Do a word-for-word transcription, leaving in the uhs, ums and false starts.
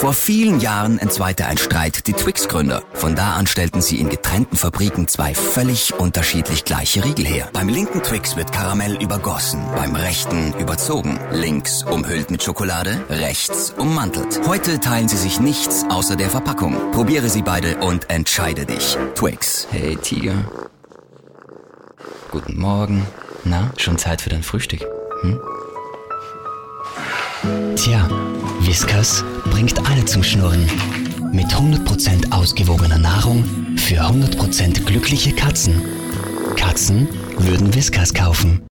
Vor vielen Jahren entzweite ein Streit die Twix-Gründer. Von da an stellten sie in getrennten Fabriken zwei völlig unterschiedlich gleiche Riegel her. Beim linken Twix wird Karamell übergossen, beim rechten überzogen. Links umhüllt mit Schokolade, rechts ummantelt. Heute teilen sie sich nichts außer der Verpackung. Probiere sie beide und entscheide dich. Twix. Hey Tiger. Guten Morgen. Na, schon Zeit für dein Frühstück? Hm? Tja, Whiskas bringt alle zum Schnurren. Mit hundert Prozent ausgewogener Nahrung für hundert Prozent glückliche Katzen. Katzen würden Whiskas kaufen.